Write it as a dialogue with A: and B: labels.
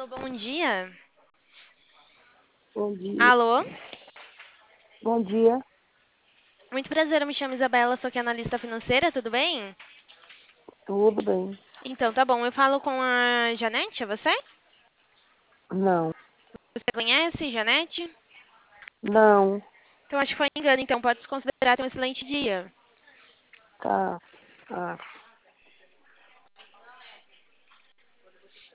A: Alô, bom dia.
B: Bom dia.
A: Alô?
B: Bom dia.
A: Muito prazer, eu me chamo Isabela, sou aqui analista financeira, tudo bem?
B: Tudo bem?
A: Então, tá bom, eu falo com a Janete, é você?
B: Não.
A: Você conhece, Janete?
B: Não.
A: Então, acho que foi engano, então pode se considerar ter um excelente dia.
B: Tá. Ah.